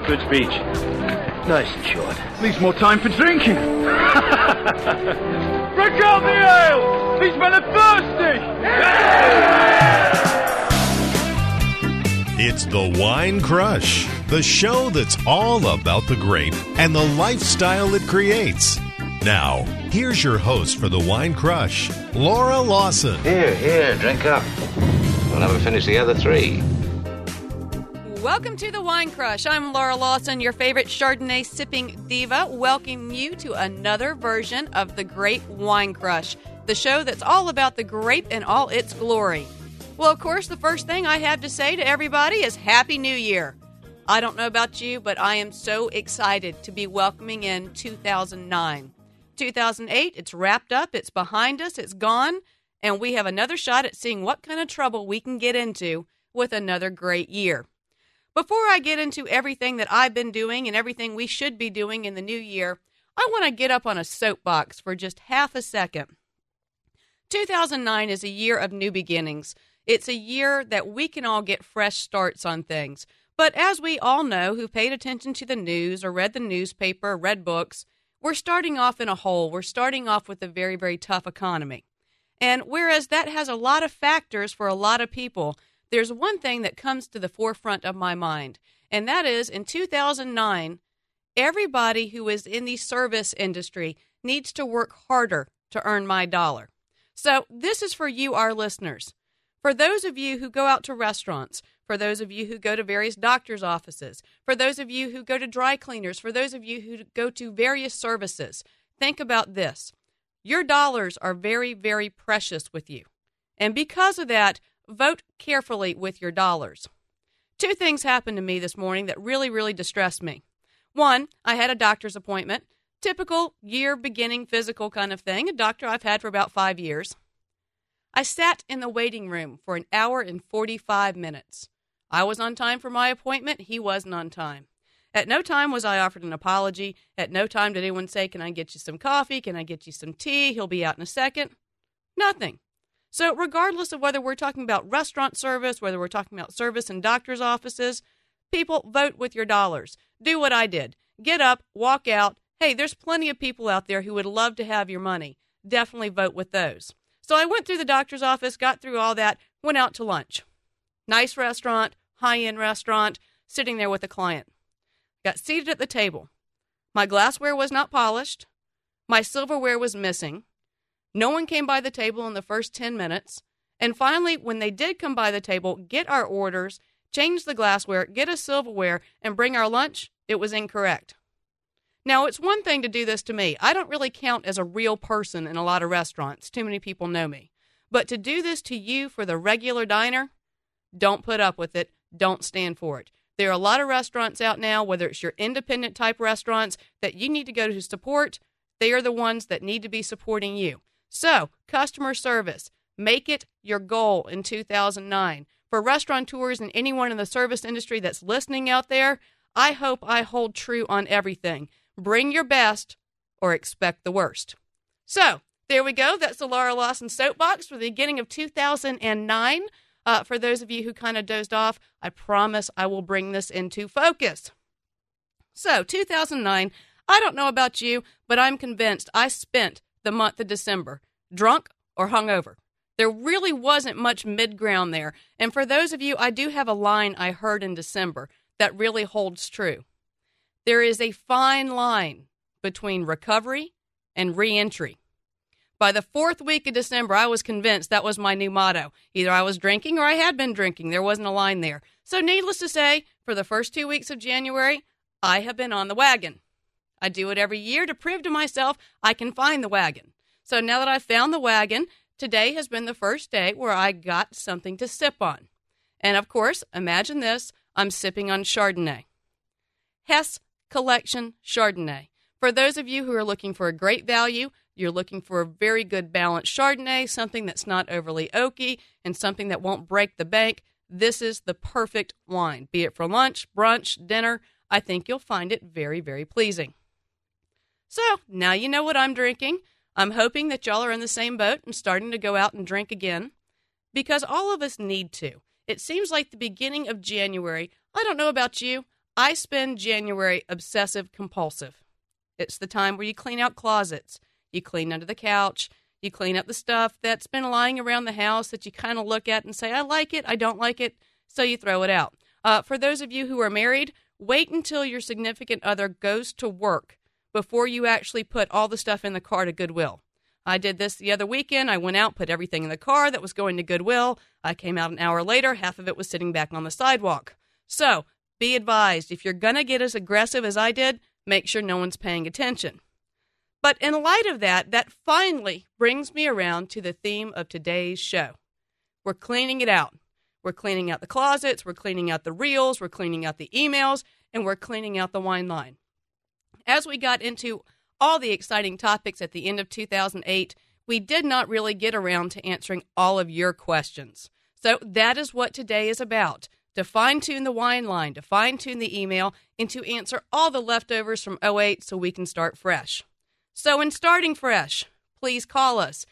Good speech. Nice and short. Leaves more time for drinking. Break out the ale! These men are thirsty! It's the Wine Crush, the show that's all about the grape and the lifestyle it creates. Now, here's your host for the Wine Crush, Laura Lawson. Here, drink up. We'll never finish the other three. Welcome to the Wine Crush. I'm Laura Lawson, your favorite Chardonnay sipping diva, welcoming you to another version of the Great Wine Crush, the show that's all about the grape in all its glory. Well, of course, the first thing I have to say to everybody is Happy New Year. I don't know about you, but I am so excited to be welcoming in 2009. 2008, it's wrapped up, it's behind us, it's gone, and we have another shot at seeing what kind of trouble we can get into with another great year. Before I get into everything that I've been doing and everything we should be doing in the new year, I want to get up on a soapbox for just half a second. 2009 is a year of new beginnings. It's a year that we can all get fresh starts on things. But as we all know who paid attention to the news or read the newspaper or read books, we're starting off in a hole. We're starting off with a very, very tough economy. And whereas that has a lot of factors for a lot of people, there's one thing that comes to the forefront of my mind, and that is in 2009, everybody who is in the service industry needs to work harder to earn my dollar. So this is for you, our listeners. For those of you who go out to restaurants, for those of you who go to various doctor's offices, for those of you who go to dry cleaners, for those of you who go to various services, think about this. Your dollars are very, very precious with you. And because of that, vote carefully with your dollars. Two things happened to me this morning that really, really distressed me. One, I had a doctor's appointment, typical year beginning physical kind of thing, a doctor I've had for about 5 years. I sat in the waiting room for an hour and 45 minutes. I was on time for my appointment. He wasn't on time. At no time was I offered an apology. At no time did anyone say, can I get you some coffee? Can I get you some tea? He'll be out in a second. Nothing. So regardless of whether we're talking about restaurant service, whether we're talking about service in doctor's offices, people, vote with your dollars. Do what I did. Get up, walk out. Hey, there's plenty of people out there who would love to have your money. Definitely vote with those. So I went through the doctor's office, got through all that, went out to lunch. Nice restaurant, high-end restaurant, sitting there with a client. Got seated at the table. My glassware was not polished. My silverware was missing. No one came by the table in the first 10 minutes. And finally, when they did come by the table, get our orders, change the glassware, get us silverware, and bring our lunch, it was incorrect. Now, it's one thing to do this to me. I don't really count as a real person in a lot of restaurants. Too many people know me. But to do this to you for the regular diner, don't put up with it. Don't stand for it. There are a lot of restaurants out now, whether it's your independent type restaurants that you need to go to support, they are the ones that need to be supporting you. So, customer service, make it your goal in 2009. For restaurateurs and anyone in the service industry that's listening out there, I hope I hold true on everything. Bring your best or expect the worst. So, there we go. That's the Laura Lawson soapbox for the beginning of 2009. For those of you who kind of dozed off, I promise I will bring this into focus. So, 2009, I don't know about you, but I'm convinced I spent the month of December drunk or hungover. There really wasn't much mid-ground there. And for those of you, I do have a line I heard in December that really holds true. There is a fine line between recovery and re-entry. By the 4th week of December, I was convinced that was my new motto. Either I was drinking or I had been drinking. There wasn't a line there. So needless to say, for the first 2 weeks of January, I have been on the wagon. I do it every year to prove to myself I can find the wagon. So now that I've found the wagon, today has been the first day where I got something to sip on. And of course, imagine this, I'm sipping on Chardonnay. Hess Collection Chardonnay. For those of you who are looking for a great value, you're looking for a very good balanced Chardonnay, something that's not overly oaky and something that won't break the bank, this is the perfect wine. Be it for lunch, brunch, dinner, I think you'll find it very, very pleasing. So, now you know what I'm drinking. I'm hoping that y'all are in the same boat and starting to go out and drink again, because all of us need to. It seems like the beginning of January, I don't know about you, I spend January obsessive compulsive. It's the time where you clean out closets, you clean under the couch, you clean up the stuff that's been lying around the house that you kind of look at and say, I like it, I don't like it, so you throw it out. For those of you who are married, wait until your significant other goes to work before you actually put all the stuff in the car to Goodwill. I did this the other weekend. I went out, put everything in the car that was going to Goodwill. I came out an hour later. Half of it was sitting back on the sidewalk. So be advised, if you're going to get as aggressive as I did, make sure no one's paying attention. But in light of that, that finally brings me around to the theme of today's show. We're cleaning it out. We're cleaning out the closets. We're cleaning out the reels. We're cleaning out the emails. And we're cleaning out the wine line. As we got into all the exciting topics at the end of 2008, we did not really get around to answering all of your questions. So that is what today is about, to fine-tune the wine line, to fine-tune the email, and to answer all the leftovers from 08 so we can start fresh. So in starting fresh, please call us,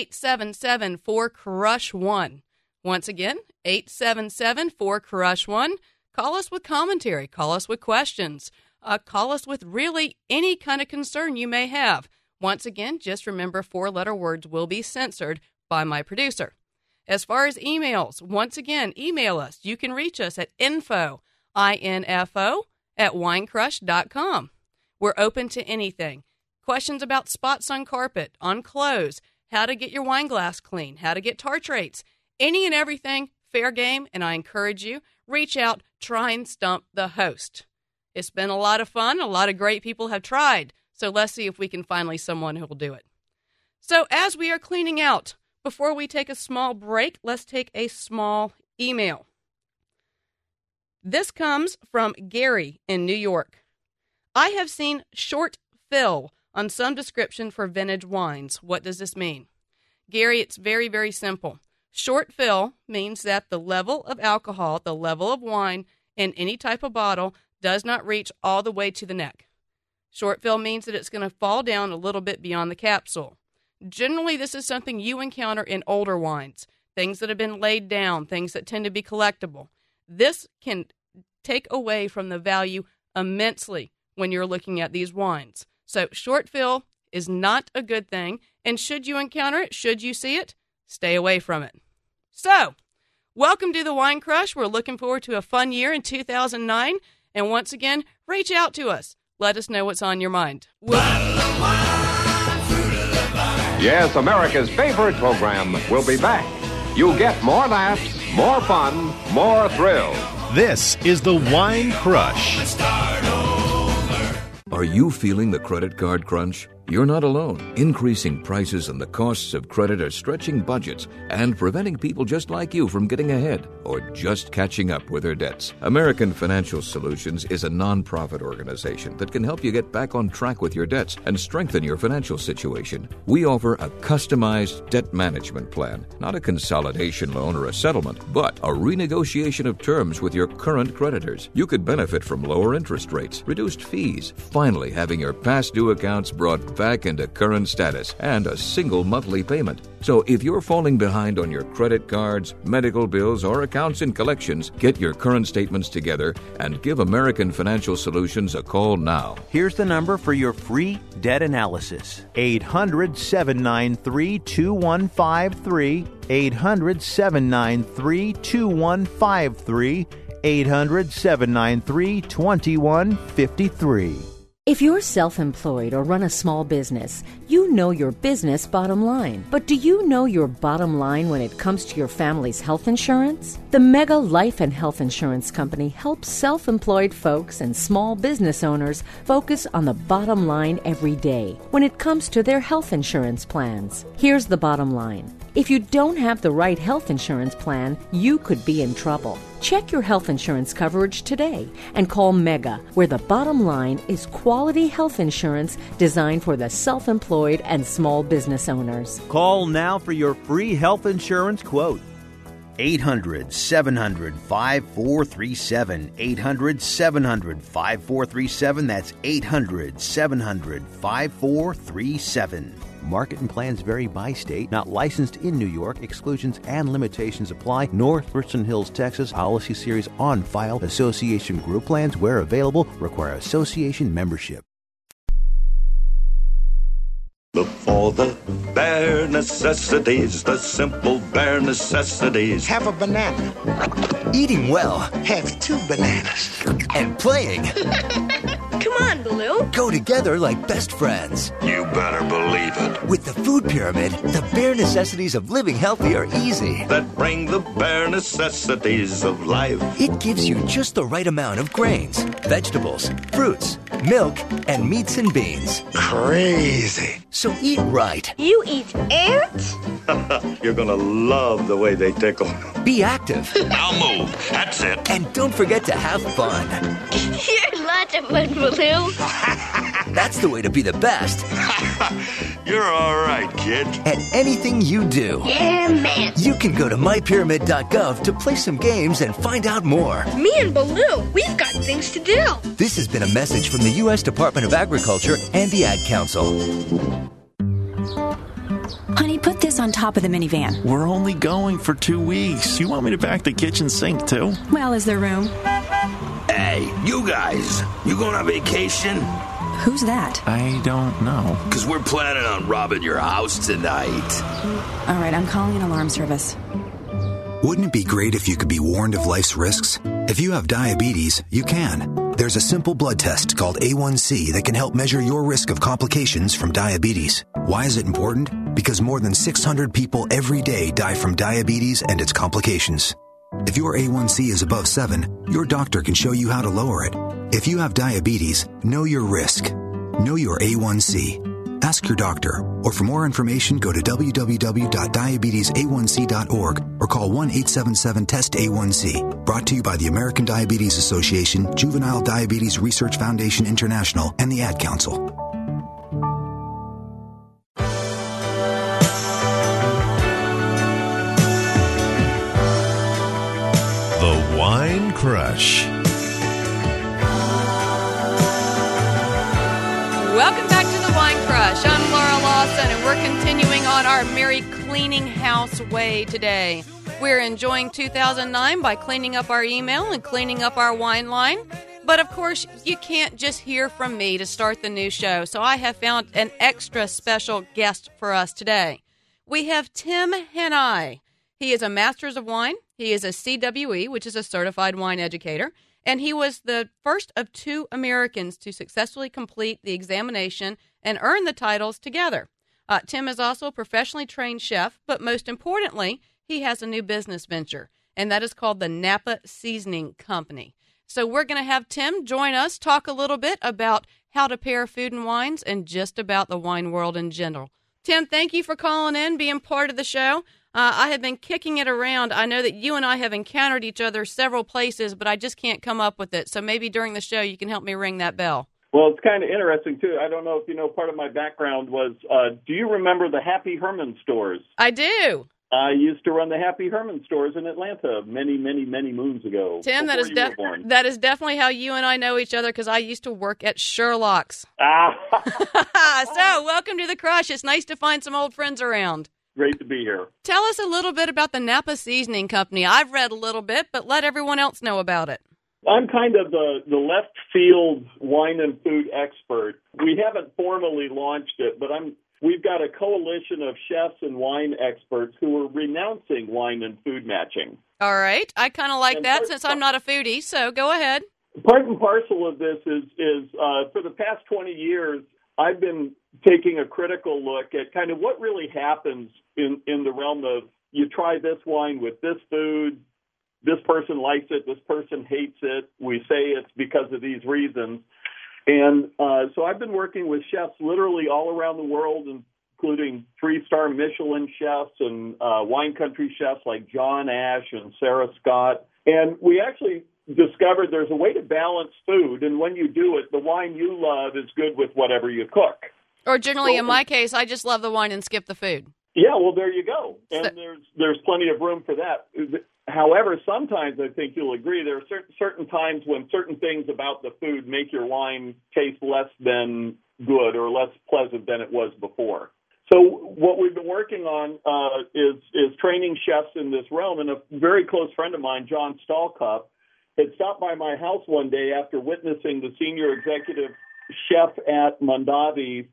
877-4CRUSH-1. Once again, 877-4CRUSH-1. Call us with commentary. Call us with questions. Call us with really any kind of concern you may have. Once again, just remember 4-letter words will be censored by my producer. As far as emails, once again, email us. You can reach us at info, I-N-F-O, @winecrush.com. We're open to anything. Questions about spots on carpet, on clothes, how to get your wine glass clean, how to get tartrates, any and everything, fair game, and I encourage you, reach out, try and stump the host. It's been a lot of fun. A lot of great people have tried. So let's see if we can find someone who will do it. So as we are cleaning out, before we take a small break, let's take a small email. This comes from Gary in New York. I have seen short fill on some description for vintage wines. What does this mean? Gary, it's very, very simple. Short fill means that the level of alcohol, the level of wine in any type of bottle does not reach all the way to the neck. Short fill means that it's going to fall down a little bit beyond the capsule. Generally, this is something you encounter in older wines, things that have been laid down, things that tend to be collectible. This can take away from the value immensely when you're looking at these wines. So short fill is not a good thing, and should you encounter it, should you see it, stay away from it. So, welcome to the Wine Crush. We're looking forward to a fun year in 2009. And once again, reach out to us. Let us know what's on your mind. Yes, America's favorite program will be back. You'll get more laughs, more fun, more thrills. This is the Wine Crush. Are you feeling the credit card crunch? You're not alone. Increasing prices and the costs of credit are stretching budgets and preventing people just like you from getting ahead or just catching up with their debts. American Financial Solutions is a nonprofit organization that can help you get back on track with your debts and strengthen your financial situation. We offer a customized debt management plan, not a consolidation loan or a settlement, but a renegotiation of terms with your current creditors. You could benefit from lower interest rates, reduced fees, finally having your past due accounts brought back into current status, and a single monthly payment. So if you're falling behind on your credit cards, medical bills, or accounts and collections, get your current statements together and give American Financial Solutions a call now. Here's the number for your free debt analysis. 800-793-2153. 800-793-2153. 800-793-2153. If you're self-employed or run a small business, you know your business bottom line. But do you know your bottom line when it comes to your family's health insurance? The Mega Life and Health Insurance Company helps self-employed folks and small business owners focus on the bottom line every day when it comes to their health insurance plans. Here's the bottom line. If you don't have the right health insurance plan, you could be in trouble. Check your health insurance coverage today and call Mega, where the bottom line is quality health insurance designed for the self-employed and small business owners. Call now for your free health insurance quote. 800-700-5437. 800-700-5437. That's 800-700-5437. Market and plans vary by state. Not licensed in New York. Exclusions and limitations apply. North Richland Hills, Texas. Policy series on file. Association group plans, where available, require association membership. Look for the bare necessities, the simple bare necessities. Have a banana. Eating well. Have 2 bananas. And playing. Come on, Baloo. Go together like best friends. You better believe it. With the Food Pyramid, the bare necessities of living healthy are easy. That bring the bare necessities of life. It gives you just the right amount of grains, vegetables, fruits, milk, and meats and beans. Crazy. So eat right. You eat ants? You're gonna love the way they tickle. Be active. Now move. That's it. And don't forget to have fun. You're lots of fun, Baloo. That's the way to be the best. You're all right, kid. At anything you do. Yeah, man. You can go to mypyramid.gov to play some games and find out more. Me and Baloo, we've got things to do. This has been a message from the U.S. Department of Agriculture and the Ad Council. Honey, put this on top of the minivan. We're only going for 2 weeks. You want me to pack the kitchen sink, too? Well, is there room? Hey, you guys, you going on vacation? Who's that? I don't know. Because we're planning on robbing your house tonight. All right, I'm calling an alarm service. Wouldn't it be great if you could be warned of life's risks? If you have diabetes, you can. There's a simple blood test called A1C that can help measure your risk of complications from diabetes. Why is it important? Because more than 600 people every day die from diabetes and its complications. If your A1C is above 7, your doctor can show you how to lower it. If you have diabetes, know your risk. Know your A1C. Ask your doctor, or for more information, go to www.diabetesa1c.org or call 1-877-TEST-A1C. Brought to you by the American Diabetes Association, Juvenile Diabetes Research Foundation International, and the Ad Council. The Wine Crush. Welcome back to the Wine Crush. I'm Laura Lawson, and we're continuing on our Merry Cleaning House way today. We're enjoying 2009 by cleaning up our email and cleaning up our wine line. But, of course, you can't just hear from me to start the new show, so I have found an extra special guest for us today. We have Tim Hanai. He is a Master's of Wine. He is a CWE, which is a Certified Wine Educator. And he was the first of 2 Americans to successfully complete the examination and earn the titles together. Tim is also a professionally trained chef, but most importantly, he has a new business venture, and that is called the Napa Seasoning Company. So we're going to have Tim join us, talk a little bit about how to pair food and wines and just about the wine world in general. Tim, thank you for calling in, being part of the show. I have been kicking it around. I know that you and I have encountered each other several places, but I just can't come up with it. So maybe during the show you can help me ring that bell. Well, it's kind of interesting, too. I don't know if you know, part of my background was, do you remember the Happy Herman stores? I do. I used to run the Happy Herman stores in Atlanta many, many, many moons ago. Tim, that is definitely how you and I know each other, because I used to work at Sherlock's. So, welcome to the Crush. It's nice to find some old friends around. Great to be here. Tell us a little bit about the Napa Seasoning Company. I've read a little bit, but let everyone else know about it. I'm kind of the left field wine and food expert. We haven't formally launched it, but we've got a coalition of chefs and wine experts who are renouncing wine and food matching. All right. I kind of like that since I'm not a foodie, so go ahead. Part and parcel of this is for the past 20 years, I've been taking a critical look at kind of what really happens in the realm of you try this wine with this food, this person likes it, this person hates it, we say it's because of these reasons. And so I've been working with chefs literally all around the world, including 3-star Michelin chefs and wine country chefs like John Ash and Sarah Scott. And we actually discovered there's a way to balance food, and when you do it, the wine you love is good with whatever you cook. Or generally, in my case, I just love the wine and skip the food. Yeah, well, there you go. And there's plenty of room for that. However, sometimes I think you'll agree there are certain times when certain things about the food make your wine taste less than good or less pleasant than it was before. So what we've been working on is training chefs in this realm. And a very close friend of mine, John Stallcup, had stopped by my house one day after witnessing the senior executive chef at Mondavi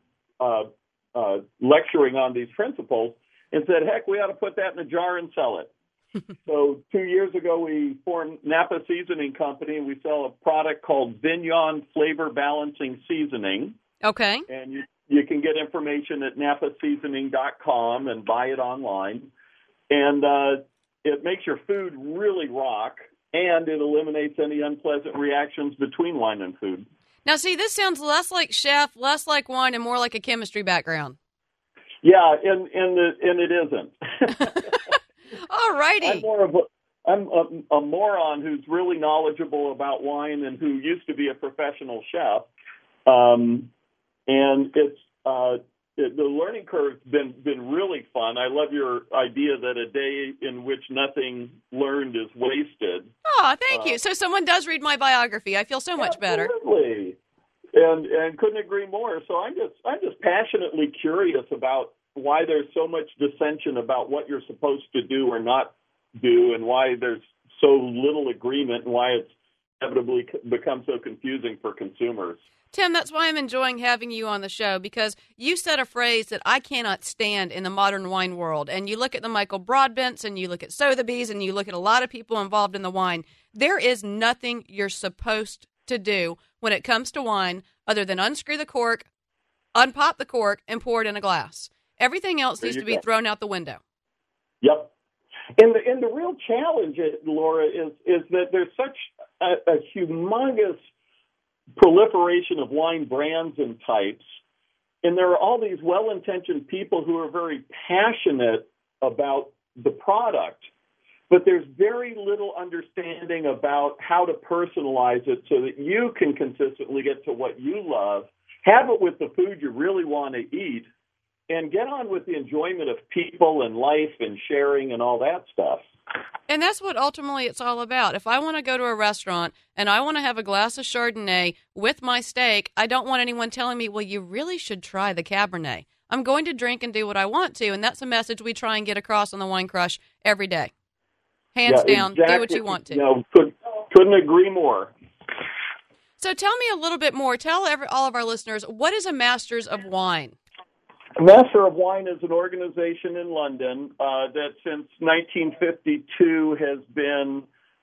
lecturing on these principles and said, heck, we ought to put that in a jar and sell it. So 2 years ago, we formed Napa Seasoning Company, and we sell a product called Vignon Flavor Balancing Seasoning. Okay. And you can get information at napaseasoning.com and buy it online. And it makes your food really rock, and it eliminates any unpleasant reactions between wine and food. Now, see, this sounds less like chef, less like wine, and more like a chemistry background. Yeah, and it isn't. All righty. I'm a moron who's really knowledgeable about wine and who used to be a professional chef. And it's the learning curve's been really fun. I love your idea that a day in which nothing learned is wasted. Oh, thank you. So someone does read my biography. I feel so much better. Absolutely. And couldn't agree more. So I'm just passionately curious about why there's so much dissension about what you're supposed to do or not do, and why there's so little agreement, and why it's inevitably become so confusing for consumers. Tim, that's why I'm enjoying having you on the show, because you said a phrase that I cannot stand in the modern wine world. And you look at the Michael Broadbents, and you look at Sotheby's, and you look at a lot of people involved in the wine. There is nothing you're supposed to do when it comes to wine other than unscrew the cork, unpop the cork, and pour it in a glass. Everything else needs to be thrown out the window. Yep. And the real challenge, Laura, is that there's such a humongous proliferation of wine brands and types, and there are all these well-intentioned people who are very passionate about the product, but there's very little understanding about how to personalize it so that you can consistently get to what you love, have it with the food you really want to eat, and get on with the enjoyment of people and life and sharing and all that stuff. And that's what ultimately it's all about. If I want to go to a restaurant and I want to have a glass of Chardonnay with my steak, I don't want anyone telling me, well, you really should try the Cabernet. I'm going to drink and do what I want to, and that's a message we try and get across on the Wine Crush every day. Hands down, exactly. Do what you want to. No, couldn't agree more. So tell me a little bit more. Tell all of our listeners, what is a Masters of Wine? Master of Wine is an organization in London that since 1952 has been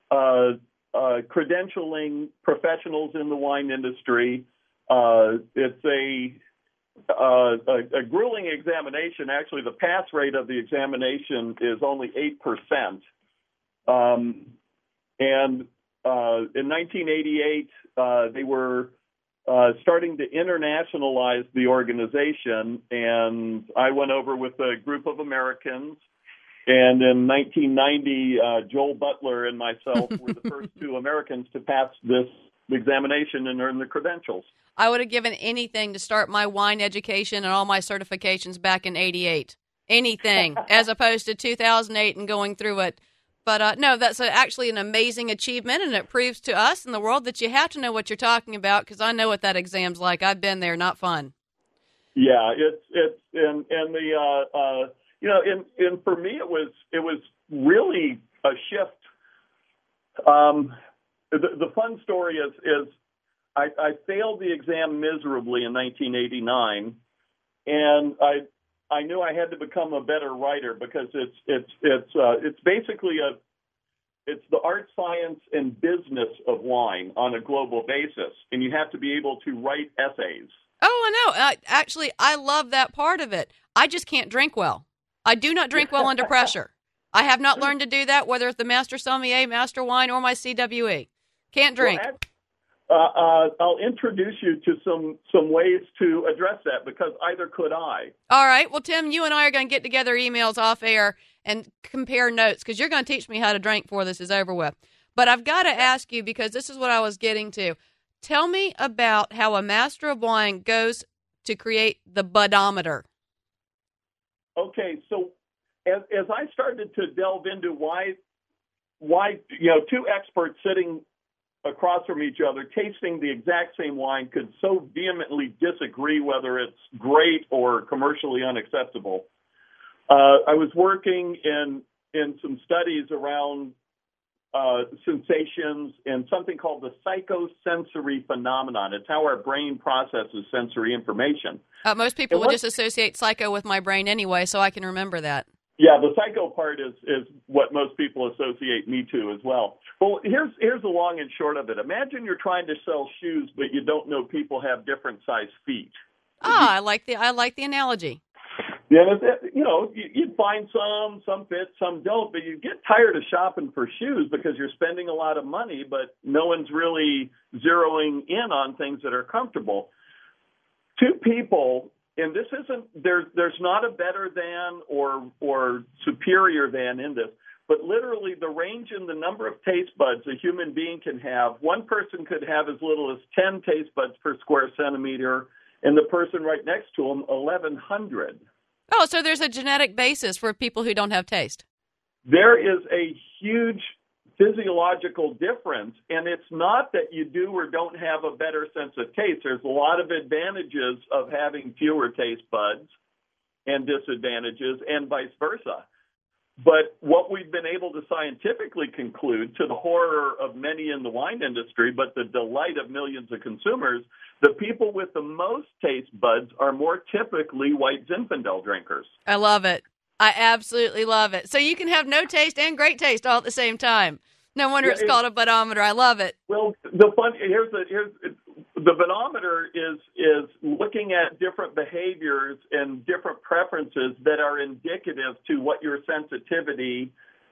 credentialing professionals in the wine industry. It's a grueling examination. Actually, the pass rate of the examination is only 8%. And in 1988, they were starting to internationalize the organization, and I went over with a group of Americans, and in 1990, Joel Butler and myself were the first two Americans to pass this examination and earn the credentials. I would have given anything to start my wine education and all my certifications back in 88. Anything, as opposed to 2008 and going through it. But no, that's actually an amazing achievement, and it proves to us in the world that you have to know what you're talking about, because I know what that exam's like. I've been there, not fun. Yeah, it's and the and for me it was really a shift. The fun story is I failed the exam miserably in 1989, and I knew I had to become a better writer, because it's basically it's the art, science, and business of wine on a global basis, and you have to be able to write essays. Oh, I know. Actually, I love that part of it. I just can't drink well. I do not drink well under pressure. I have not learned to do that, whether it's the Master Sommelier, Master Wine, or my CWE. Can't drink. Well, I'll introduce you to some ways to address that, because either could I. All right. Well, Tim, you and I are going to get together emails off air and compare notes, because you're going to teach me how to drink before this is over with. But I've got to ask you, because this is what I was getting to. Tell me about how a Master of Wine goes to create the budometer. Okay. So as I started to delve into why two experts sitting across from each other, tasting the exact same wine, could so vehemently disagree whether it's great or commercially unacceptable. I was working in some studies around sensations and something called the psychosensory phenomenon. It's how our brain processes sensory information. Most people would just associate psycho with my brain anyway, so I can remember that. Yeah, the psycho part is what most people associate me to as well. Well, here's the long and short of it. Imagine you're trying to sell shoes, but you don't know people have different size feet. I like the analogy. Yeah, you'd find some fit, some don't, but you get tired of shopping for shoes because you're spending a lot of money, but no one's really zeroing in on things that are comfortable. Two people, and this isn't, there's not a better than or superior than in this, but literally the range in the number of taste buds a human being can have, one person could have as little as 10 taste buds per square centimeter, and the person right next to them, 1,100. Oh, so there's a genetic basis for people who don't have taste. There is a huge physiological difference, and it's not that you do or don't have a better sense of taste. There's a lot of advantages of having fewer taste buds and disadvantages, and vice versa. But what we've been able to scientifically conclude, to the horror of many in the wine industry, but the delight of millions of consumers, the people with the most taste buds are more typically white Zinfandel drinkers. I love it. I absolutely love it. So you can have no taste and great taste all at the same time. No wonder it's called a budometer. I love it. Well, here's the budometer is looking at different behaviors and different preferences that are indicative to what your sensitivity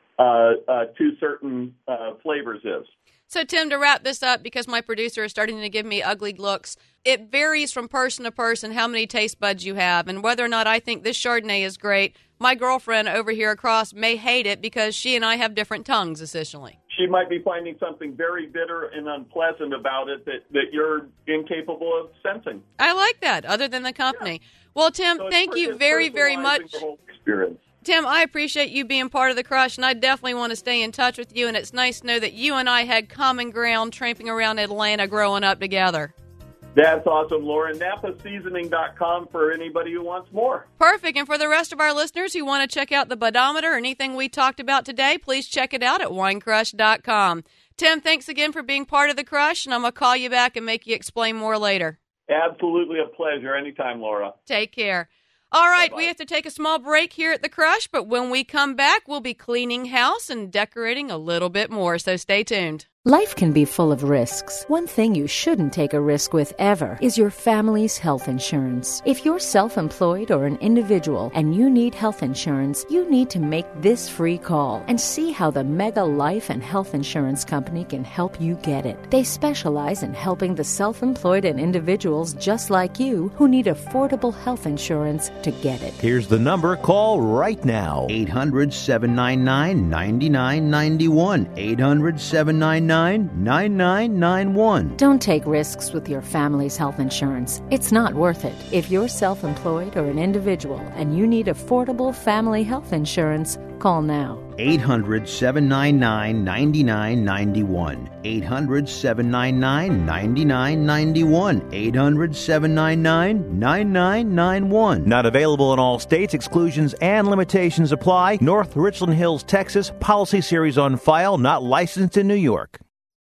to certain flavors is. So, Tim, to wrap this up, because my producer is starting to give me ugly looks, it varies from person to person how many taste buds you have, and whether or not I think this Chardonnay is great. My girlfriend over here across may hate it because she and I have different tongues, essentially. She might be finding something very bitter and unpleasant about it that you're incapable of sensing. I like that, other than the company. Yeah. Well, Tim, thank you very, very much. The whole experience. Tim, I appreciate you being part of the Crush, and I definitely want to stay in touch with you, and it's nice to know that you and I had common ground tramping around Atlanta growing up together. That's awesome, Laura. NapaSeasoning.com for anybody who wants more. Perfect. And for the rest of our listeners who want to check out the budometer or anything we talked about today, please check it out at winecrush.com. Tim, thanks again for being part of the Crush, and I'm going to call you back and make you explain more later. Absolutely a pleasure. Anytime, Laura. Take care. All right, Bye-bye. We have to take a small break here at the Crush, but when we come back, we'll be cleaning house and decorating a little bit more, so stay tuned. Life can be full of risks. One thing you shouldn't take a risk with ever is your family's health insurance. If you're self-employed or an individual and you need health insurance, you need to make this free call and see how the Mega Life and Health Insurance Company can help you get it. They specialize in helping the self-employed and individuals just like you who need affordable health insurance to get it. Here's the number. Call right now. 800-799-9991. 800-799-9991. Don't take risks with your family's health insurance. It's not worth it. If you're self-employed or an individual and you need affordable family health insurance, call now. 800-799-9991. 800-799-9991. 800-799-9991. Not available in all states. Exclusions and limitations apply. North Richland Hills, Texas. Policy series on file. Not licensed in New York.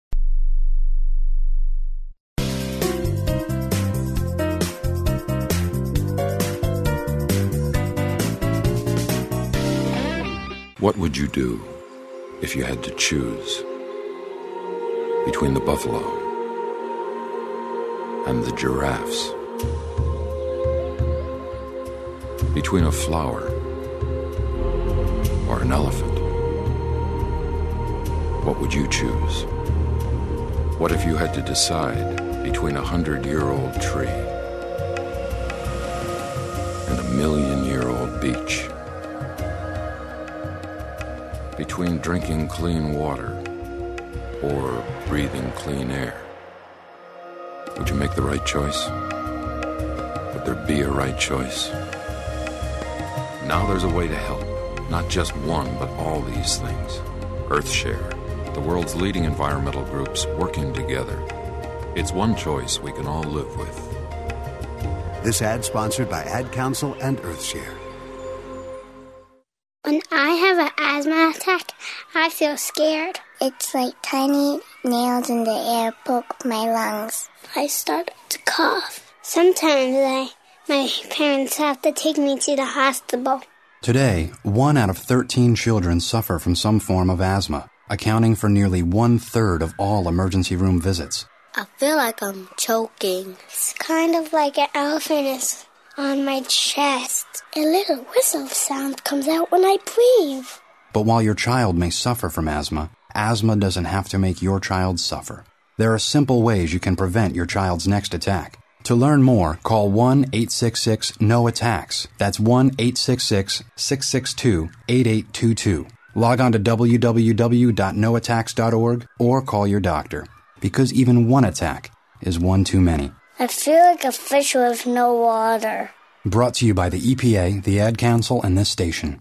What would you do if you had to choose between the buffalo and the giraffes? Between a flower or an elephant? What would you choose? What if you had to decide between a 100-year-old tree and a 1,000,000-year-old beach? Between drinking clean water or breathing clean air? Would you make the right choice? Would there be a right choice? Now there's a way to help, not just one, but all these things. EarthShare. the world's leading environmental groups working together. It's one choice we can all live with. This ad sponsored by Ad Council and Earthshare. When I have an asthma attack, I feel scared. It's like tiny nails in the air poke my lungs. I start to cough. Sometimes my parents have to take me to the hospital. Today, 1 out of 13 children suffer from some form of asthma, accounting for nearly 1/3 of all emergency room visits. I feel like I'm choking. It's kind of like an elephant is on my chest. A little whistle sound comes out when I breathe. But while your child may suffer from asthma doesn't have to make your child suffer. There are simple ways you can prevent your child's next attack. To learn more, call 1-866-NO-ATTACKS. That's 1-866-662-8822. Log on to www.noattacks.org or call your doctor, because even one attack is one too many. I feel like a fish with no water. Brought to you by the EPA, the Ad Council, and this station.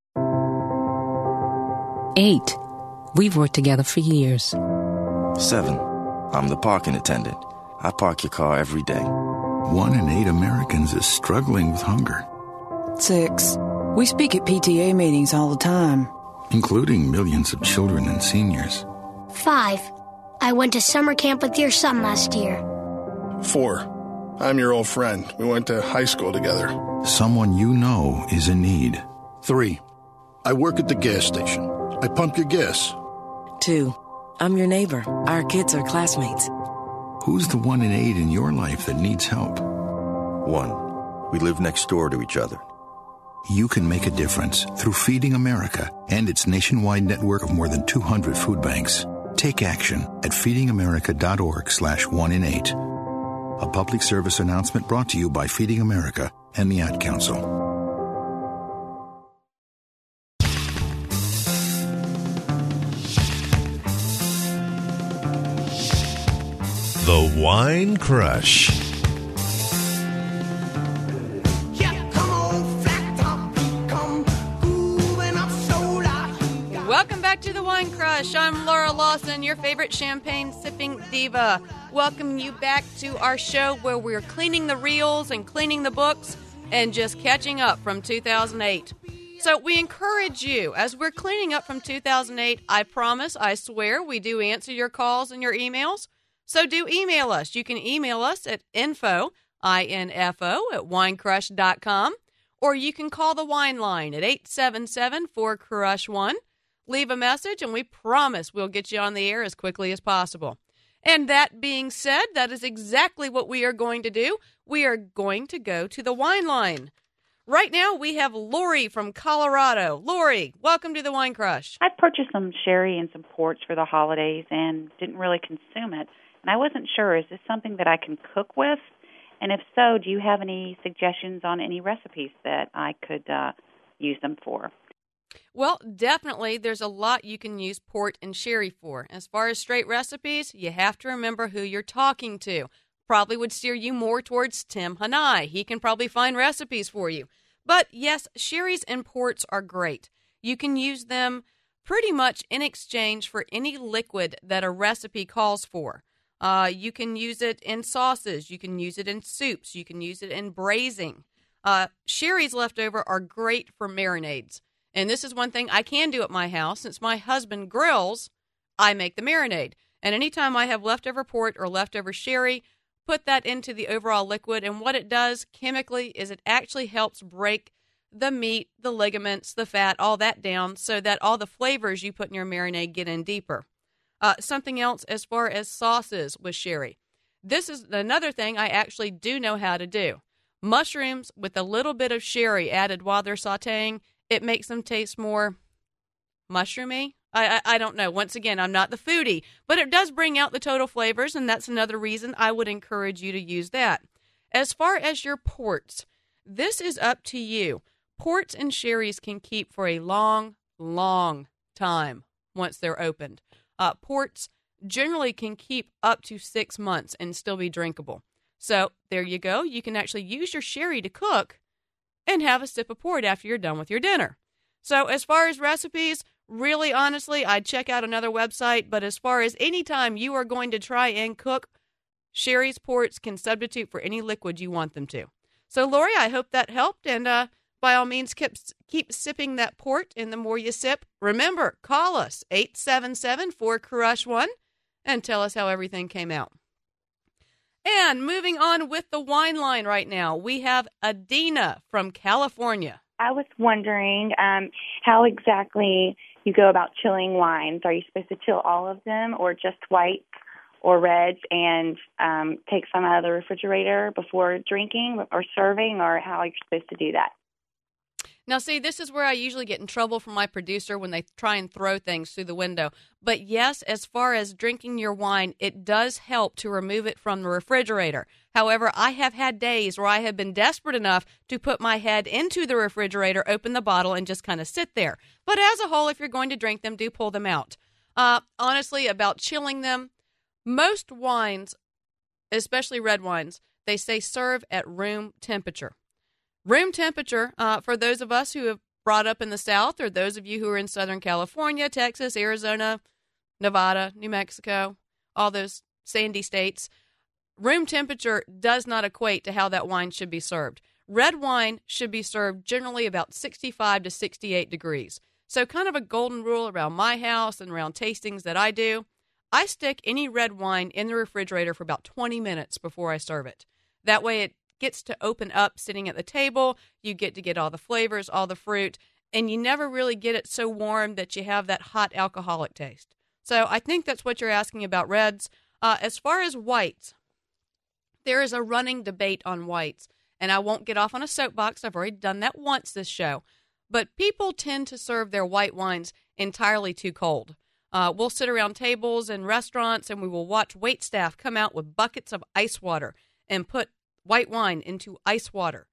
8. We've worked together for years. 7. I'm the parking attendant. I park your car every day. 1 in 8 Americans is struggling with hunger. 6. We speak at PTA meetings all the time, including millions of children and seniors. 5. I went to summer camp with your son last year. 4. I'm your old friend. We went to high school together. Someone you know is in need. 3. I work at the gas station. I pump your gas. 2. I'm your neighbor. Our kids are classmates. Who's the 1 in 8 in your life that needs help? 1. We live next door to each other. You can make a difference through Feeding America and its nationwide network of more than 200 food banks. Take action at feedingamerica.org/1in8. A public service announcement brought to you by Feeding America and the Ad Council. The Wine Crush. Welcome back to the Wine Crush. I'm Laura Lawson, your favorite champagne sipping diva. Welcome you back to our show where we're cleaning the reels and cleaning the books and just catching up from 2008. So we encourage you, as we're cleaning up from 2008, I promise, I swear, we do answer your calls and your emails. So do email us. You can email us at info, I-N-F-O, at winecrush.com, or you can call the wine line at 877-4CRUSH1. Leave a message, and we promise we'll get you on the air as quickly as possible. And that being said, that is exactly what we are going to do. We are going to go to the wine line. Right now, we have Lori from Colorado. Lori, welcome to the Wine Crush. I purchased some sherry and some ports for the holidays and didn't really consume it. And I wasn't sure, is this something that I can cook with? And if so, do you have any suggestions on any recipes that I could use them for? Well, definitely, there's a lot you can use port and sherry for. As far as straight recipes, you have to remember who you're talking to. Probably would steer you more towards Tim Hanai. He can probably find recipes for you. But yes, sherries and ports are great. You can use them pretty much in exchange for any liquid that a recipe calls for. You can use it in sauces. You can use it in soups. You can use it in braising. Sherry's leftover are great for marinades. And this is one thing I can do at my house. Since my husband grills, I make the marinade. And anytime I have leftover port or leftover sherry, put that into the overall liquid. And what it does chemically is it actually helps break the meat, the ligaments, the fat, all that down so that all the flavors you put in your marinade get in deeper. Something else as far as sauces with sherry. This is another thing I actually do know how to do. Mushrooms with a little bit of sherry added while they're sauteing, it makes them taste more mushroomy. I don't know. Once again, I'm not the foodie, but it does bring out the total flavors, and that's another reason I would encourage you to use that. As far as your ports, this is up to you. Ports and sherries can keep for a long, long time once they're opened. Ports generally can keep up to 6 months and still be drinkable. So there you go. You can actually use your sherry to cook and have a sip of port after you're done with your dinner. So as far as recipes, really, honestly, I'd check out another website. But as far as any time you are going to try and cook, Sherry's ports can substitute for any liquid you want them to. So, Lori, I hope that helped. And by all means, keep sipping that port. And the more you sip, remember, call us, 877-4CRUSH-1, and tell us how everything came out. And moving on with the wine line right now, we have Adina from California. I was wondering how exactly you go about chilling wines. Are you supposed to chill all of them or just whites or reds and take some out of the refrigerator before drinking or serving, or how are you supposed to do that? Now, see, this is where I usually get in trouble from my producer when they try and throw things through the window. But yes, as far as drinking your wine, it does help to remove it from the refrigerator. However, I have had days where I have been desperate enough to put my head into the refrigerator, open the bottle, and just kind of sit there. But as a whole, if you're going to drink them, do pull them out. Honestly, about chilling them, most wines, especially red wines, they say serve at room temperature. Room temperature, for those of us who have brought up in the South, or those of you who are in Southern California, Texas, Arizona, Nevada, New Mexico, all those sandy states, room temperature does not equate to how that wine should be served. Red wine should be served generally about 65 to 68 degrees. So kind of a golden rule around my house and around tastings that I do, I stick any red wine in the refrigerator for about 20 minutes before I serve it. That way it gets to open up sitting at the table. You get to get all the flavors, all the fruit, and you never really get it so warm that you have that hot alcoholic taste. So I think that's what you're asking about reds. As far as whites, there is a running debate on whites, and I won't get off on a soapbox. I've already done that once this show. But people tend to serve their white wines entirely too cold. We'll sit around tables in restaurants, and we will watch waitstaff come out with buckets of ice water and put white wine into ice water.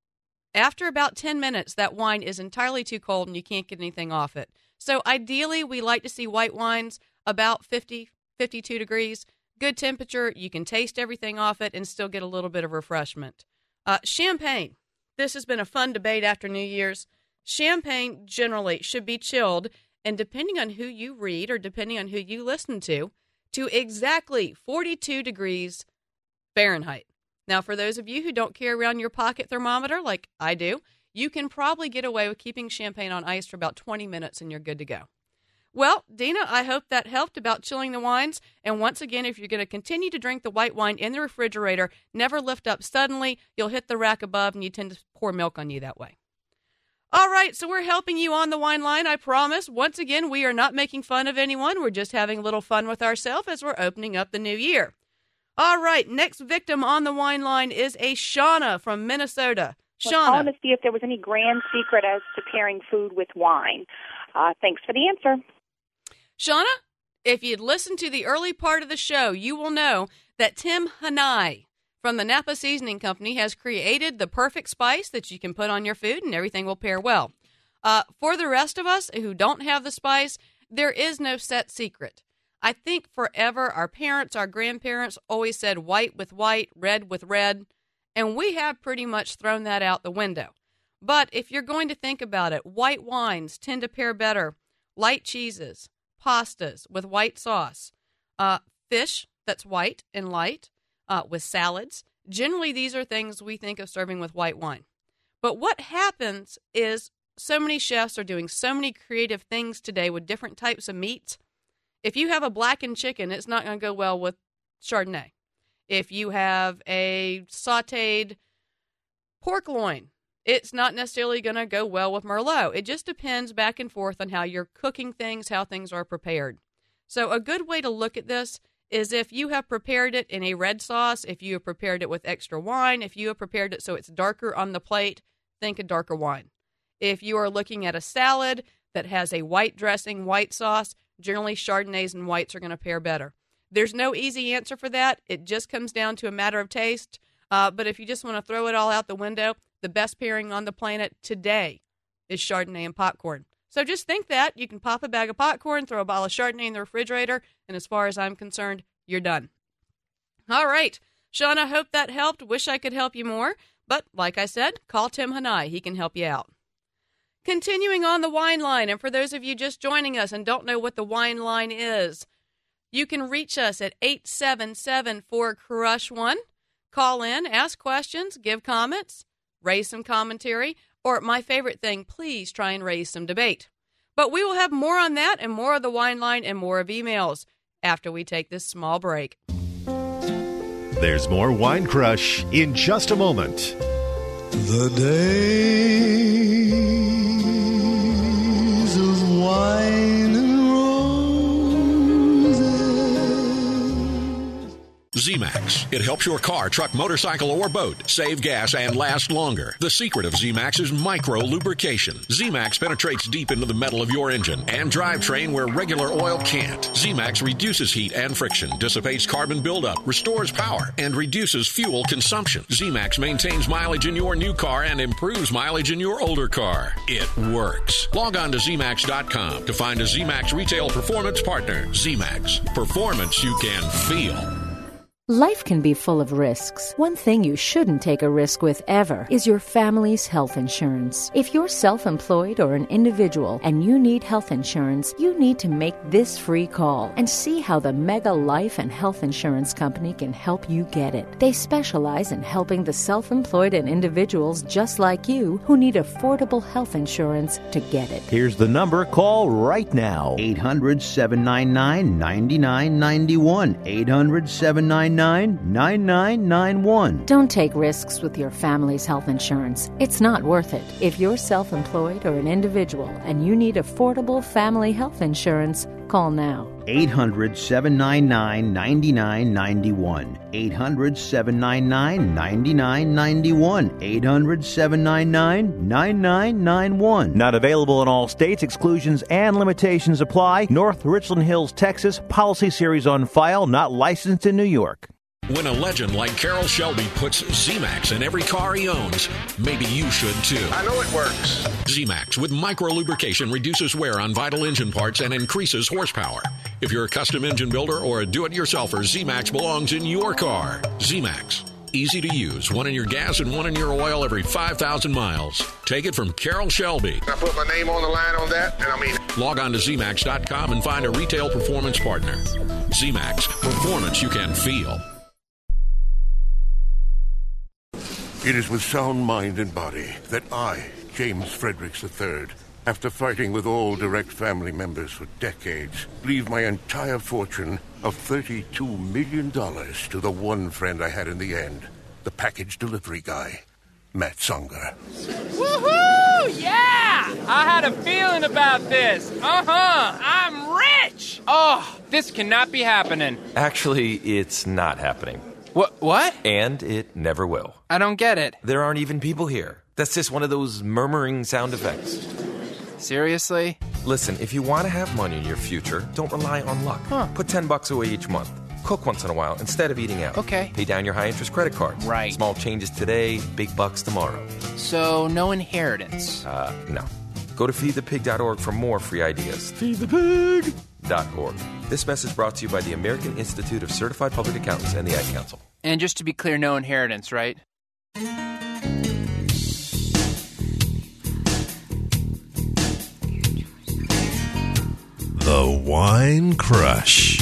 After about 10 minutes, that wine is entirely too cold and you can't get anything off it. So ideally, we like to see white wines about 50, 52 degrees. Good temperature, you can taste everything off it and still get a little bit of refreshment. Champagne. This has been a fun debate after New Year's. Champagne generally should be chilled, and depending on who you read or depending on who you listen to exactly 42 degrees Fahrenheit. Now, for those of you who don't carry around your pocket thermometer like I do, you can probably get away with keeping champagne on ice for about 20 minutes and you're good to go. Well, Dina, I hope that helped about chilling the wines. And once again, if you're going to continue to drink the white wine in the refrigerator, never lift up suddenly. You'll hit the rack above and you tend to pour milk on you that way. All right, so we're helping you on the wine line, I promise. Once again, we are not making fun of anyone. We're just having a little fun with ourselves as we're opening up the new year. All right, next victim on the wine line is a Shauna from Minnesota. Shauna. I wanted to see if there was any grand secret as to pairing food with wine. Thanks for the answer. Shauna, if you'd listened to the early part of the show, you will know that Tim Hanai from the Napa Seasoning Company has created the perfect spice that you can put on your food and everything will pair well. For the rest of us who don't have the spice, there is no set secret. I think forever our parents, our grandparents always said white with white, red with red, and we have pretty much thrown that out the window. But if you're going to think about it, white wines tend to pair better. Light cheeses, pastas with white sauce, fish that's white and light with salads. Generally, these are things we think of serving with white wine. But what happens is so many chefs are doing so many creative things today with different types of meats. If you have a blackened chicken, it's not going to go well with Chardonnay. If you have a sautéed pork loin, it's not necessarily going to go well with Merlot. It just depends back and forth on how you're cooking things, how things are prepared. So a good way to look at this is if you have prepared it in a red sauce, if you have prepared it with extra wine, if you have prepared it so it's darker on the plate, think a darker wine. If you are looking at a salad that has a white dressing, white sauce, generally Chardonnays and whites are going to pair better. There's no easy answer for that. It just comes down to a matter of taste. But if you just want to throw it all out the window, the best pairing on the planet today is Chardonnay and popcorn. So just think that. You can pop a bag of popcorn, throw a bottle of Chardonnay in the refrigerator, and as far as I'm concerned, you're done. All right. Shauna, hope that helped. Wish I could help you more. But like I said, call Tim Hanai. He can help you out. Continuing on the wine line, and for those of you just joining us and don't know what the wine line is, you can reach us at 877-4CRUSH1. Call in, ask questions, give comments, raise some commentary, or my favorite thing, please try and raise some debate. But we will have more on that and more of the wine line and more of emails after we take this small break. There's more Wine Crush in just a moment. The days of wine and Z-Max. It helps your car, truck, motorcycle, or boat save gas and last longer. The secret of Z-Max is micro-lubrication. Z-Max penetrates deep into the metal of your engine and drivetrain where regular oil can't. Z-Max reduces heat and friction, dissipates carbon buildup, restores power, and reduces fuel consumption. Z-Max maintains mileage in your new car and improves mileage in your older car. It works. Log on to ZMax.com to find a Z-Max retail performance partner. Z-Max. Performance you can feel. Life can be full of risks. One thing you shouldn't take a risk with ever is your family's health insurance. If you're self-employed or an individual and you need health insurance, you need to make this free call and see how the Mega Life and Health Insurance Company can help you get it. They specialize in helping the self-employed and individuals just like you who need affordable health insurance to get it. Here's the number. Call right now. 800-799-9991. 800-799-9991. Don't take risks with your family's health insurance. It's not worth it. If you're self-employed or an individual and you need affordable family health insurance, call now. 800-799-9991. 800-799-9991. 800-799-9991. Not available in all states. Exclusions and limitations apply. North Richland Hills, Texas. Policy series on file. Not licensed in New York. When a legend like Carroll Shelby puts Z-Max in every car he owns, maybe you should too. I know it works. Z-Max with micro-lubrication reduces wear on vital engine parts and increases horsepower. If you're a custom engine builder or a do-it-yourselfer, Z-Max belongs in your car. Z-Max. Easy to use. One in your gas and one in your oil every 5,000 miles. Take it from Carroll Shelby. I put my name on the line on that, and I mean it. Log on to ZMax.com and find a retail performance partner. Z-Max. Performance you can feel. It is with sound mind and body that I, James Fredericks III, after fighting with all direct family members for decades, leave my entire fortune of $32 million to the one friend I had in the end, the package delivery guy, Matt Songer. Woohoo! Yeah! I had a feeling about this. I'm rich! Oh, this cannot be happening. Actually, it's not happening. What? And it never will. I don't get it. There aren't even people here. That's just one of those murmuring sound effects. Seriously? Listen, if you want to have money in your future, don't rely on luck. Put $10 away each month. Cook once in a while instead of eating out. Okay. Pay down your high-interest credit cards. Right. Small changes today, big bucks tomorrow. So, no inheritance? No. Go to feedthepig.org for more free ideas. Feedthepig.org. This message brought to you by the American Institute of Certified Public Accountants and the Ad Council. And just to be clear, no inheritance, right? The Wine Crush.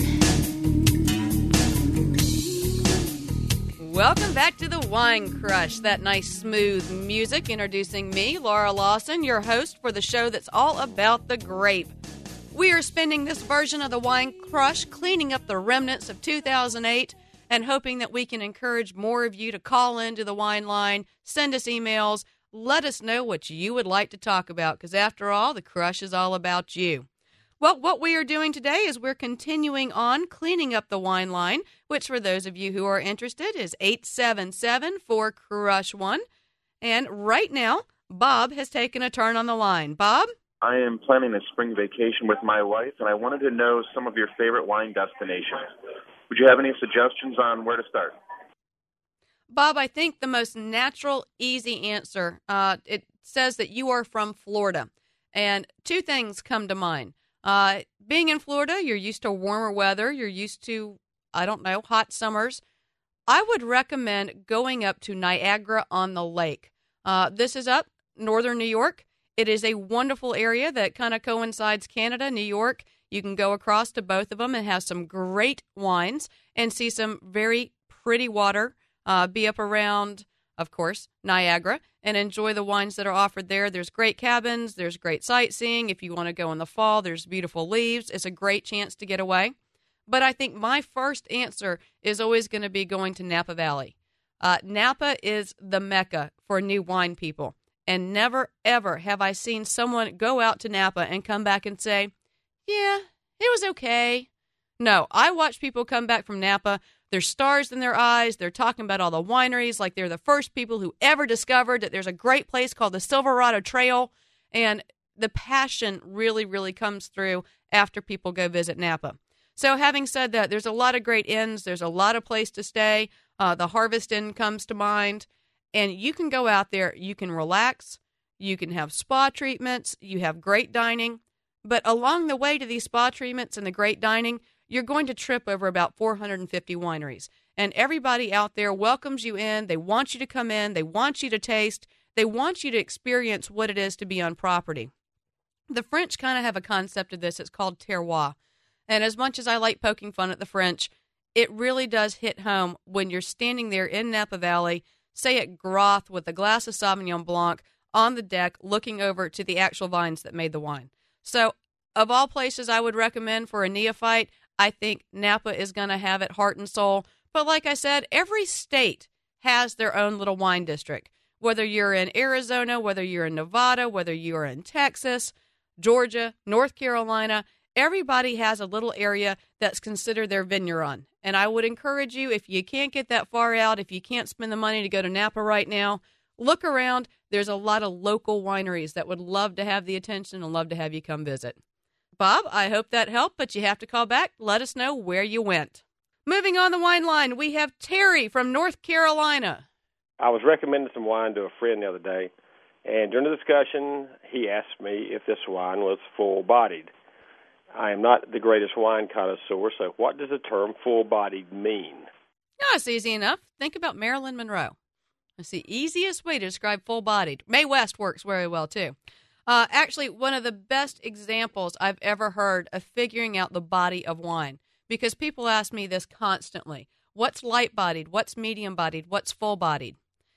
Welcome back to the Wine Crush. That nice smooth music introducing me, Laura Lawson, your host for the show that's all about the grape. We are spending this version of the Wine Crush cleaning up the remnants of 2008 and hoping that we can encourage more of you to call into the wine line, send us emails, let us know what you would like to talk about, because after all, the Crush is all about you. Well, what we are doing today is we're continuing on cleaning up the wine line, which for those of you who are interested is 877-4CRUSH1. And right now, Bob has taken a turn on the line. Bob? I am planning a spring vacation with my wife, and I wanted to know some of your favorite wine destinations. Would you have any suggestions on where to start? Bob, I think the most natural, easy answer, it says that you are from Florida. And two things come to mind. Being in Florida, you're used to warmer weather. You're used to, hot summers. I would recommend going up to Niagara-on-the-Lake. This is up northern New York. It is a wonderful area that kind of coincides Canada, New York. You can go across to both of them and have some great wines and see some very pretty water, be up around, of course, Niagara, and enjoy the wines that are offered there. There's great cabins. There's great sightseeing. If you want to go in the fall, there's beautiful leaves. It's a great chance to get away. But I think my first answer is always going to be going to Napa Valley. Napa is the mecca for new wine people. And never, ever have I seen someone go out to Napa and come back and say, yeah, it was okay. No, I watch people come back from Napa. There's stars in their eyes. They're talking about all the wineries like they're the first people who ever discovered that there's a great place called the Silverado Trail. And the passion really, really comes through after people go visit Napa. So having said that, there's a lot of great inns. There's a lot of place to stay. The Harvest Inn comes to mind. And you can go out there. You can relax. You can have spa treatments. You have great dining. But along the way to these spa treatments and the great dining, you're going to trip over about 450 wineries. And everybody out there welcomes you in. They want you to come in. They want you to taste. They want you to experience what it is to be on property. The French kind of have a concept of this. It's called terroir. And as much as I like poking fun at the French, it really does hit home when you're standing there in Napa Valley, say at Groth with a glass of Sauvignon Blanc on the deck looking over to the actual vines that made the wine. So of all places I would recommend for a neophyte, I think Napa is going to have it heart and soul. But like I said, every state has their own little wine district. Whether you're in Arizona, whether you're in Nevada, whether you're in Texas, Georgia, North Carolina, everybody has a little area that's considered their vigneron. And I would encourage you, if you can't get that far out, if you can't spend the money to go to Napa right now, look around. There's a lot of local wineries that would love to have the attention and love to have you come visit. Bob, I hope that helped, but you have to call back. Let us know where you went. Moving on the wine line, we have Terry from North Carolina. I was recommending some wine to a friend the other day, and during the discussion, he asked me if this wine was full-bodied. I am not the greatest wine connoisseur, so what does the term full-bodied mean? No, it's easy enough. Think about Marilyn Monroe. It's the easiest way to describe full-bodied. Mae West works very well, too. Actually, one of the best examples I've ever heard of figuring out the body of wine, because people ask me this constantly. What's light-bodied? What's medium-bodied? What's full-bodied?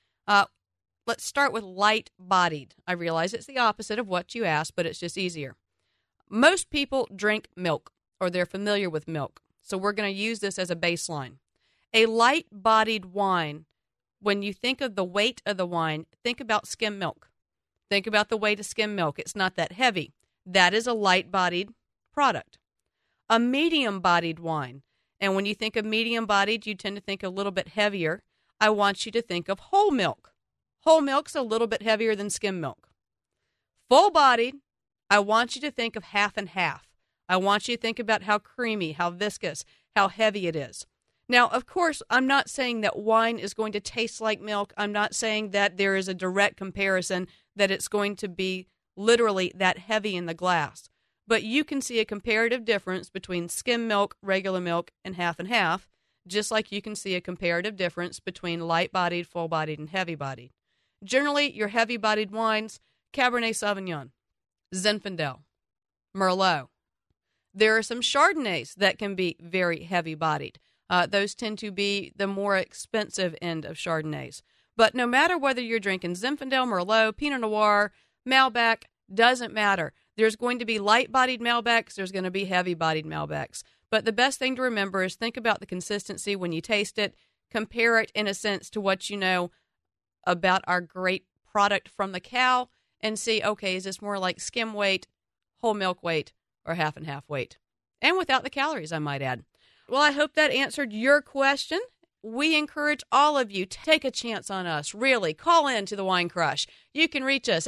Let's start with light-bodied. I realize it's the opposite of what you asked, but it's just easier. Most people drink milk, or they're familiar with milk, so we're going to use this as a baseline. A light-bodied wine, when you think of the weight of the wine, think about skim milk. Think about the weight of skim milk. It's not that heavy. That is a light-bodied product. A medium-bodied wine, and when you think of medium-bodied, you tend to think a little bit heavier. I want you to think of whole milk. Whole milk's a little bit heavier than skim milk. Full-bodied, I want you to think of half and half. I want you to think about how creamy, how viscous, how heavy it is. Now, of course, I'm not saying that wine is going to taste like milk. I'm not saying that there is a direct comparison that it's going to be literally that heavy in the glass. But you can see a comparative difference between skim milk, regular milk, and half, just like you can see a comparative difference between light-bodied, full-bodied, and heavy-bodied. Generally, your heavy-bodied wines, Cabernet Sauvignon, Zinfandel, Merlot. There are some Chardonnays that can be very heavy-bodied. Those tend to be the more expensive end of Chardonnays. But no matter whether you're drinking Zinfandel, Merlot, Pinot Noir, Malbec, doesn't matter. There's going to be light-bodied Malbecs. There's going to be heavy-bodied Malbecs. But the best thing to remember is think about the consistency when you taste it. Compare it, in a sense, to what you know about our great product from the cow and see, okay, is this more like skim weight, whole milk weight, or half and half weight? And without the calories, I might add. Well, I hope that answered your question. We encourage all of you to take a chance on us. Really, call in to the Wine Crush. You can reach us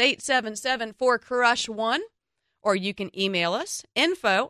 877-4CRUSH1, or you can email us info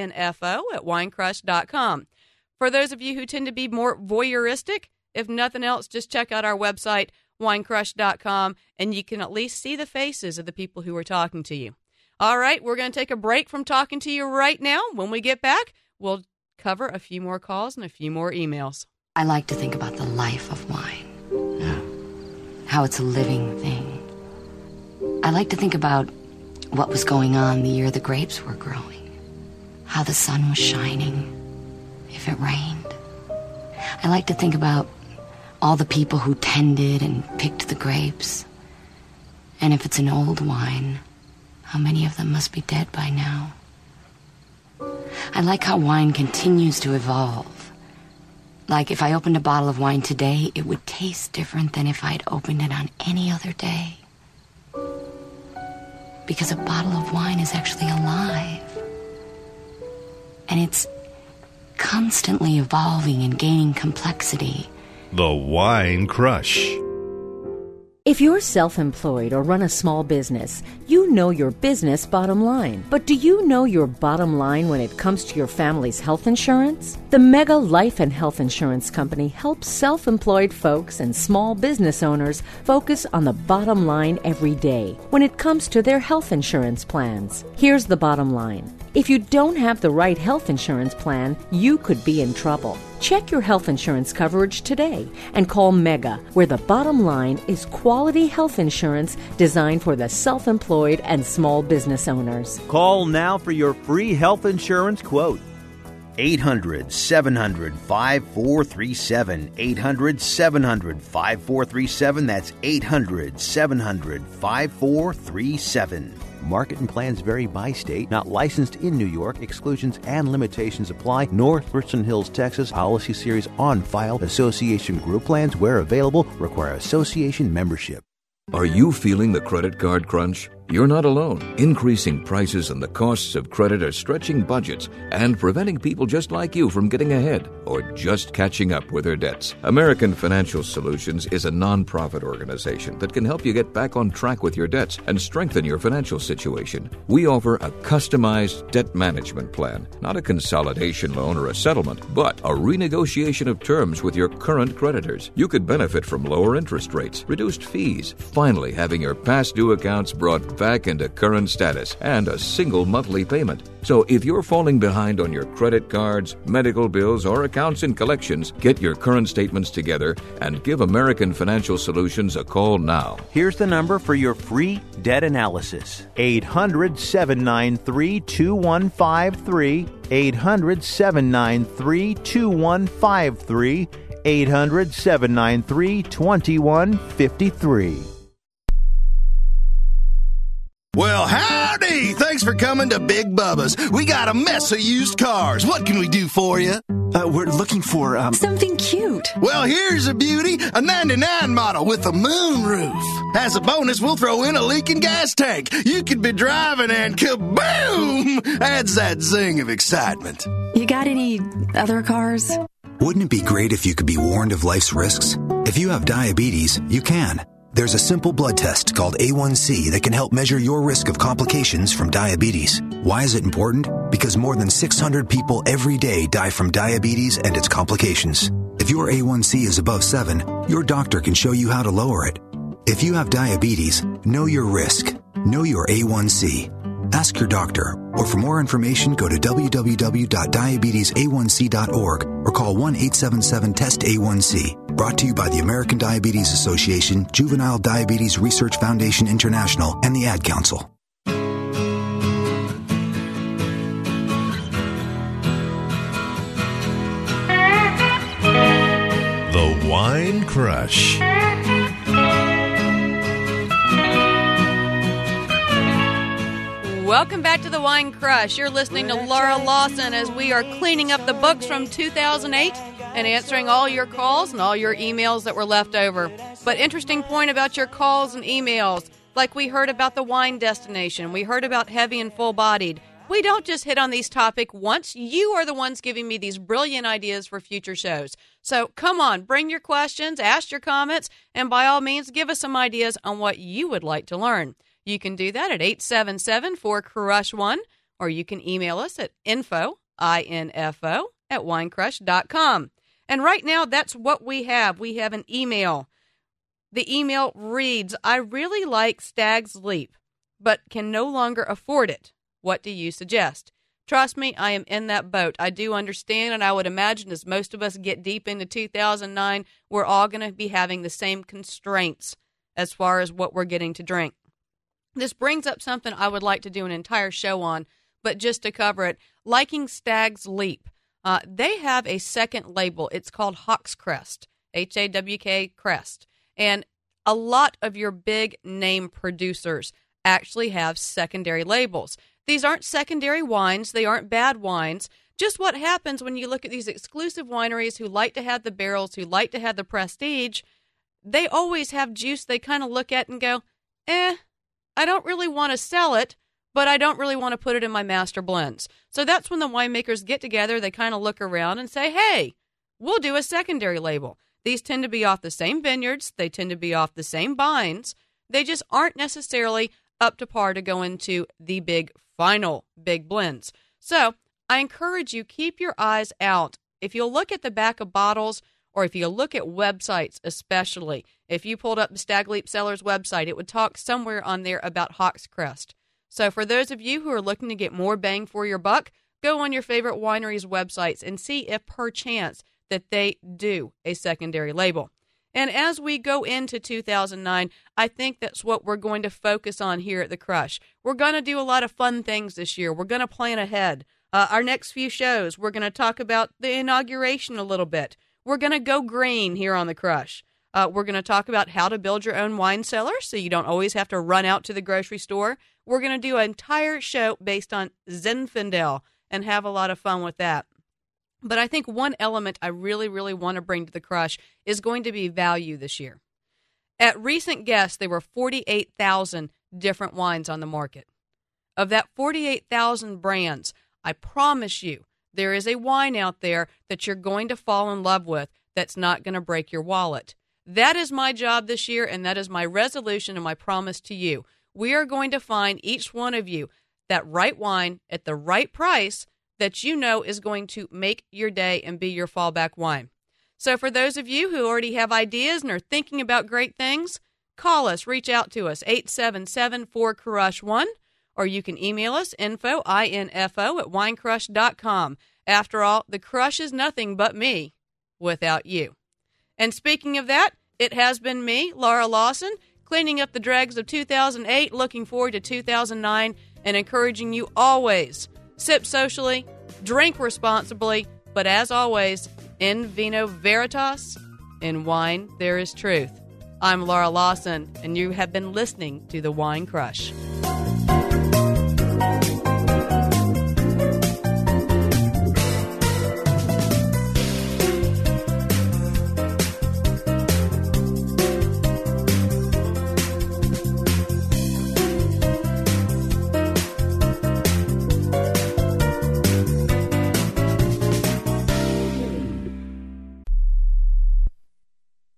at winecrush.com. For those of you who tend to be more voyeuristic, if nothing else, just check out our website, winecrush.com, and you can at least see the faces of the people who are talking to you. All right, we're going to take a break from talking to you right now. When we get back, we'll cover a few more calls and a few more emails. I like to think about the life of wine. How it's a living thing. I like to think about what was going on the year the grapes were growing, how the sun was shining, if it rained. I like to think about all the people who tended and picked the grapes. And if it's an old wine, how many of them must be dead by now? I like how wine continues to evolve. Like if I opened a bottle of wine today, it would taste different than if I'd opened it on any other day. Because a bottle of wine is actually alive. And it's constantly evolving and gaining complexity. The Wine Crush. If you're self-employed or run a small business, you know your business bottom line. But do you know your bottom line when it comes to your family's health insurance? The Mega Life and Health Insurance Company helps self-employed folks and small business owners focus on the bottom line every day when it comes to their health insurance plans. Here's the bottom line. If you don't have the right health insurance plan, you could be in trouble. Check your health insurance coverage today and call Mega, where the bottom line is quality health insurance designed for the self-employed and small business owners. Call now for your free health insurance quote. 800-700-5437. 800-700-5437. That's 800-700-5437. Market and plans vary by state. Not licensed in New York. Exclusions and limitations apply. North Richland Hills, Texas. Policy series on file. Association group plans, where available, require association membership. Are you feeling the credit card crunch? You're not alone. Increasing prices and the costs of credit are stretching budgets and preventing people just like you from getting ahead or just catching up with their debts. American Financial Solutions is a nonprofit organization that can help you get back on track with your debts and strengthen your financial situation. We offer a customized debt management plan, not a consolidation loan or a settlement, but a renegotiation of terms with your current creditors. You could benefit from lower interest rates, reduced fees, finally having your past due accounts brought back into current status, and a single monthly payment. So if you're falling behind on your credit cards, medical bills, or accounts and collections, get your current statements together and give American Financial Solutions a call now. Here's the number for your free debt analysis. 800-793-2153. 800-793-2153. 800-793-2153. Well, howdy! Thanks for coming to Big Bubba's. We got a mess of used cars. What can we do for you? We're looking for, something cute. Well, here's a beauty, a 99 model with a moonroof. As a bonus, we'll throw in a leaking gas tank. You could be driving and kaboom! Adds that zing of excitement. You got any other cars? Wouldn't it be great if you could be warned of life's risks? If you have diabetes, you can. There's a simple blood test called A1C that can help measure your risk of complications from diabetes. Why is it important? Because more than 600 people every day die from diabetes and its complications. If your A1C is above 7, your doctor can show you how to lower it. If you have diabetes, know your risk. Know your A1C. Ask your doctor, or for more information, go to www.diabetesaonc.org or call 1-877-TEST-A1C. Brought to you by the American Diabetes Association, Juvenile Diabetes Research Foundation International, and the Ad Council. The Wine Crush. Welcome back to the Wine Crush. You're listening to Laura Lawson as we are cleaning up the books from 2008 and answering all your calls and all your emails that were left over. But interesting point about your calls and emails, like we heard about the wine destination, we heard about heavy and full-bodied. We don't just hit on these topics once. You are the ones giving me these brilliant ideas for future shows. So come on, bring your questions, ask your comments, and by all means, give us some ideas on what you would like to learn. You can do that at 877-4CRUSH1, or you can email us at info@winecrush.com. And right now, that's what we have. We have an email. The email reads, I really like Stag's Leap, but can no longer afford it. What do you suggest? Trust me, I am in that boat. I do understand, and I would imagine as most of us get deep into 2009, we're all going to be having the same constraints as far as what we're getting to drink. This brings up something I would like to do an entire show on, but just to cover it, liking Stag's Leap. They have a second label. It's called Hawk's Crest, Hawk Crest. And a lot of your big name producers actually have secondary labels. These aren't secondary wines. They aren't bad wines. Just what happens when you look at these exclusive wineries who like to have the barrels, who like to have the prestige, they always have juice they kind of look at and go, I don't really want to sell it, but I don't really want to put it in my master blends. So that's when the winemakers get together, they kind of look around and say, hey, we'll do a secondary label. These tend to be off the same vineyards. They tend to be off the same vines. They just aren't necessarily up to par to go into the big final big blends. So I encourage you, keep your eyes out. If you'll look at the back of bottles, or if you look at websites especially, if you pulled up the Stag Leap Cellars website, it would talk somewhere on there about Hawk's Crest. So for those of you who are looking to get more bang for your buck, go on your favorite wineries' websites and see if perchance that they do a secondary label. And as we go into 2009, I think that's what we're going to focus on here at The Crush. We're going to do a lot of fun things this year. We're going to plan ahead. Our next few shows, we're going to talk about the inauguration a little bit. We're going to go green here on The Crush. We're going to talk about how to build your own wine cellar so you don't always have to run out to the grocery store. We're going to do an entire show based on Zinfandel and have a lot of fun with that. But I think one element I really, really want to bring to The Crush is going to be value this year. At recent guess, there were 48,000 different wines on the market. Of that 48,000 brands, I promise you, there is a wine out there that you're going to fall in love with that's not going to break your wallet. That is my job this year, and that is my resolution and my promise to you. We are going to find each one of you that right wine at the right price that you know is going to make your day and be your fallback wine. So for those of you who already have ideas and are thinking about great things, call us, reach out to us, 877-4CRUSH1, or you can email us, info @winecrush.com. After all, The Crush is nothing but me without you. And speaking of that, it has been me, Laura Lawson, cleaning up the dregs of 2008, looking forward to 2009, and encouraging you always, sip socially, drink responsibly, but as always, in vino veritas, in wine there is truth. I'm Laura Lawson, and you have been listening to The Wine Crush.